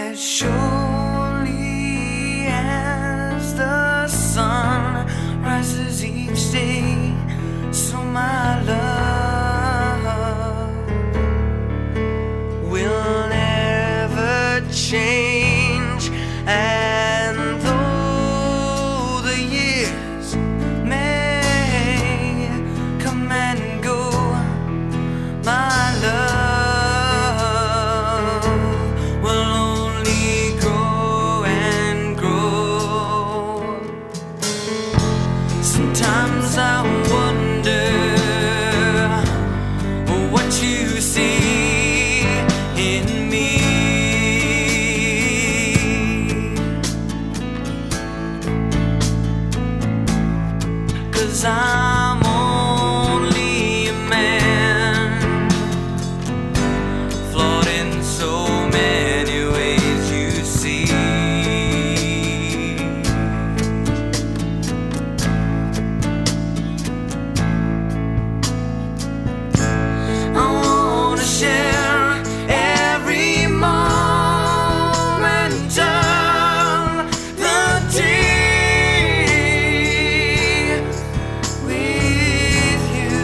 as surely as the sun rises each day, so my love will never change. And though the years may come and go, my love will only grow and grow. Sometimes I wonder what you see in me, 'cause I'm only a man, flawed in so many ways, you see. I wanna share every moment of the day with you,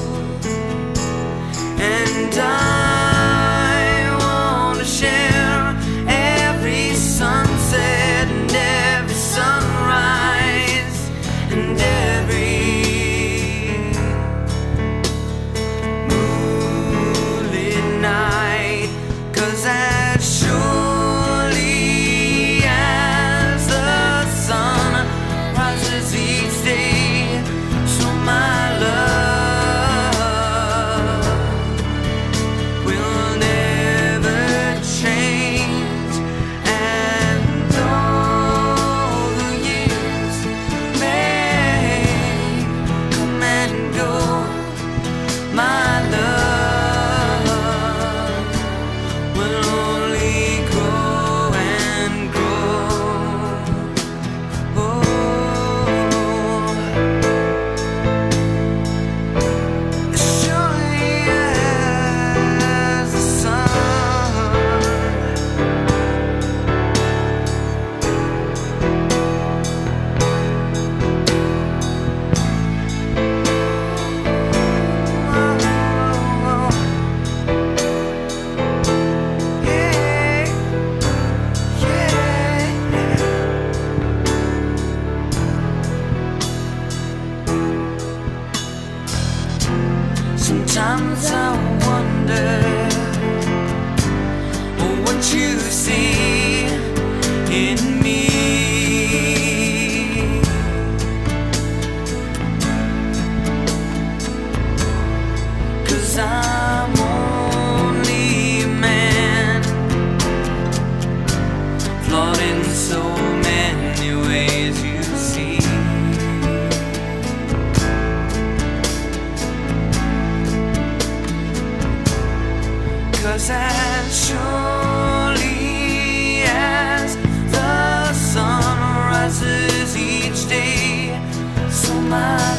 and I wanna share every sunset and every sunrise and every moonlit night, 'cause as surely as the sun rises each day, so my love will never change. And though the years may come and go, my love will only grow and grow. Oh, as surely as the sun. Sometimes I wonder what you see in me, 'cause I'm only a man, flawed in so many ways, you see. 'Cause as surely as the sun rises each day, so my